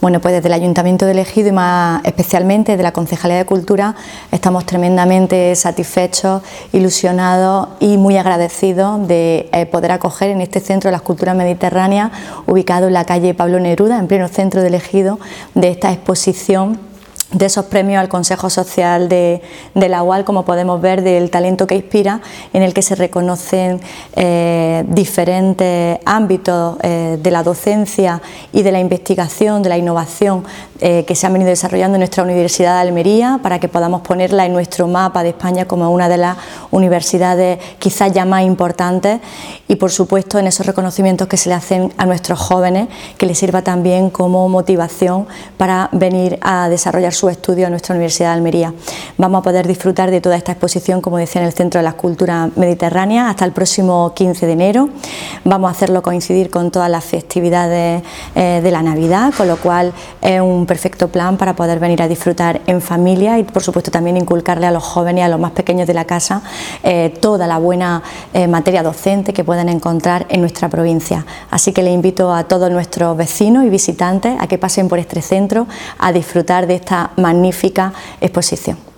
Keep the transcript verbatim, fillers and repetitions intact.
Bueno, pues desde el Ayuntamiento de Ejido y más especialmente desde la Concejalía de Cultura estamos tremendamente satisfechos, ilusionados y muy agradecidos de eh, poder acoger en este Centro de las Culturas Mediterráneas, ubicado en la calle Pablo Neruda, en pleno centro del Ejido, de esta exposición de esos premios al Consejo Social de, de la U A L, como podemos ver, del talento que inspira, en el que se reconocen eh, diferentes ámbitos eh, de la docencia y de la investigación, de la innovación eh, que se han venido desarrollando en nuestra Universidad de Almería, para que podamos ponerla en nuestro mapa de España como una de las universidades quizás ya más importantes, y por supuesto en esos reconocimientos que se le hacen a nuestros jóvenes, que les sirva también como motivación para venir a desarrollar su estudio en nuestra Universidad de Almería. Vamos a poder disfrutar de toda esta exposición, como decía, en el Centro de las Culturas Mediterráneas hasta el próximo quince de enero. Vamos a hacerlo coincidir con todas las festividades eh, de la Navidad, con lo cual es un perfecto plan para poder venir a disfrutar en familia y por supuesto también inculcarle a los jóvenes y a los más pequeños de la casa eh, toda la buena eh, materia docente que pueden encontrar en nuestra provincia. Así que les invito a todos nuestros vecinos y visitantes a que pasen por este centro a disfrutar de esta magnífica exposición.